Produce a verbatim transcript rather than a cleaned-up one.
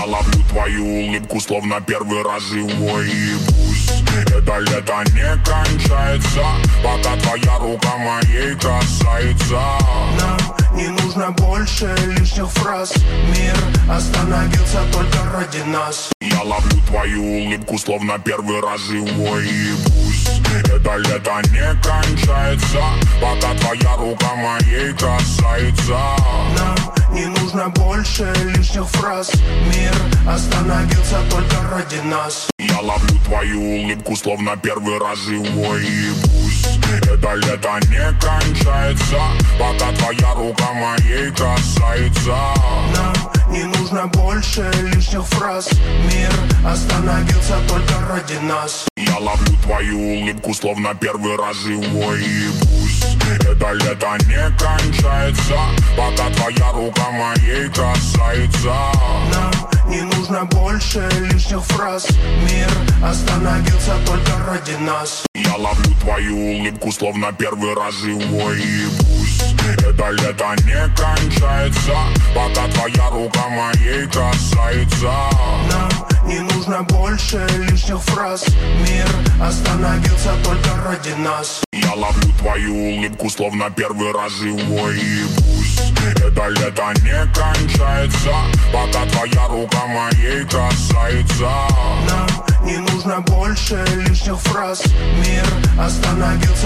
Я ловлю твою улыбку, словно первый раз живой. И пусть это лето не кончается, пока твоя рука моей касается. Нам не нужно больше лишних фраз. Мир остановился только ради нас. Я ловлю твою улыбку, словно первый раз живой. И пусть это лето не кончается, пока твоя рука моей касается. Нам не нужно больше лишних фраз. Мир остановился только ради нас. Я ловлю твою улыбку, словно первый раз живой. И пусть это лето не кончается, пока твоя рука моей касается. Нам не нужно больше лишних фраз. Мир остановился только ради нас. Я ловлю твою улыбку, словно первый раз живой. И пусть это лето не кончается, пока твоя рука моей касается. Нам не нужно больше лишних фраз. Мир остановился только ради нас. Я ловлю твою улыбку, словно первый раз живой. И пусть это лето не кончается, пока твоя рука моей касается. Нам не нужно больше лишних фраз. Мир остановился только ради нас. Я ловлю твою улыбку, словно первый раз живой. И пусть это лето не кончается, пока твоя рука моей касается. Нам не нужно больше лишних фраз. Мир остановился